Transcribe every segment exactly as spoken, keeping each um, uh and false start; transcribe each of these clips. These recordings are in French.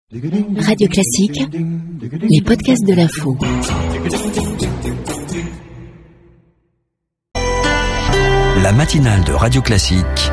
Radio Classique, les podcasts de l'info. La matinale de Radio Classique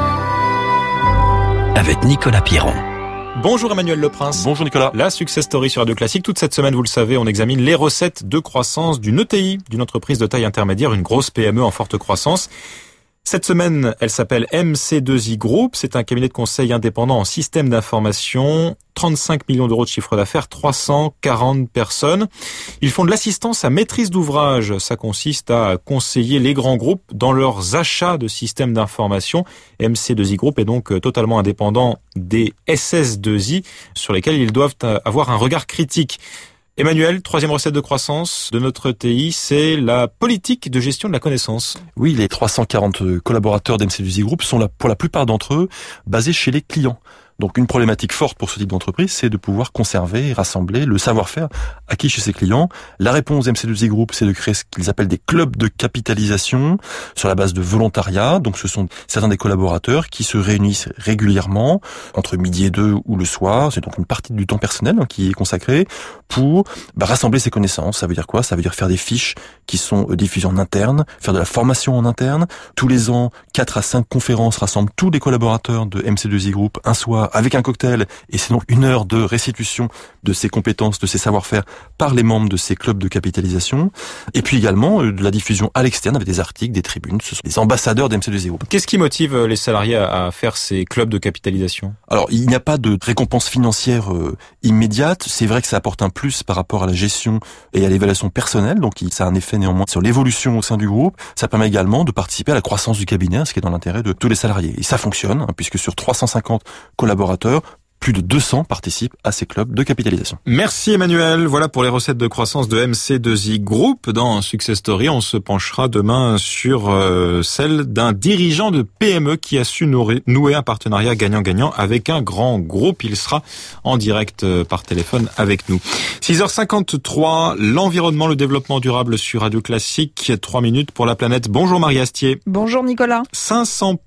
avec Nicolas Piron. Bonjour Emmanuel Leprince. Bonjour Nicolas. La Success Story sur Radio Classique. Toute cette semaine, vous le savez, on examine les recettes de croissance d'une E T I, d'une entreprise de taille intermédiaire, une grosse P M E en forte croissance. Cette semaine, elle s'appelle M C deux I Group. C'est un cabinet de conseil indépendant en système d'information. trente-cinq millions d'euros de chiffre d'affaires, trois cent quarante personnes. Ils font de l'assistance à maîtrise d'ouvrage. Ça consiste à conseiller les grands groupes dans leurs achats de systèmes d'information. M C deux I Group est donc totalement indépendant des S S deux I sur lesquels ils doivent avoir un regard critique. Emmanuel, troisième recette de croissance de notre E T I, c'est la politique de gestion de la connaissance. Oui, les trois cent quarante collaborateurs d'M C deux I Group sont là, pour la plupart d'entre eux basés chez les clients. Donc une problématique forte pour ce type d'entreprise, c'est de pouvoir conserver et rassembler le savoir-faire acquis chez ses clients. La réponse d'M C deux I Group, c'est de créer ce qu'ils appellent des clubs de capitalisation sur la base de volontariat. Donc ce sont certains des collaborateurs qui se réunissent régulièrement entre midi et deux ou le soir. C'est donc une partie du temps personnel hein, qui est consacrée pour bah, rassembler ses connaissances. Ça veut dire quoi ? Ça veut dire faire des fiches qui sont diffusées en interne, faire de la formation en interne. Tous les ans, quatre à cinq conférences rassemblent tous les collaborateurs de M C deux I Group un soir avec un cocktail, et c'est donc une heure de restitution de ces compétences, de ces savoir-faire par les membres de ces clubs de capitalisation. Et puis également de la diffusion à l'externe avec des articles, des tribunes. Ce sont des ambassadeurs d'M C deux I Group. Qu'est-ce qui motive les salariés à faire ces clubs de capitalisation ? Alors, il n'y a pas de récompense financière euh, immédiate. C'est vrai que ça apporte un plus par rapport à la gestion et à l'évaluation personnelle. Donc, ça a un effet néanmoins sur l'évolution au sein du groupe. Ça permet également de participer à la croissance du cabinet, ce qui est dans l'intérêt de tous les salariés. Et ça fonctionne, hein, puisque sur trois cent cinquante collaborateurs, plus de deux cents participent à ces clubs de capitalisation. Merci Emmanuel. Voilà pour les recettes de croissance de M C deux I Group. Dans Success Story, on se penchera demain sur euh, celle d'un dirigeant de P M E qui a su nouer, nouer un partenariat gagnant-gagnant avec un grand groupe. Il sera en direct euh, par téléphone avec nous. six heures cinquante-trois, l'environnement, le développement durable sur Radio Classique. Trois minutes pour la planète. Bonjour Marie Astier. Bonjour Nicolas. cinq cents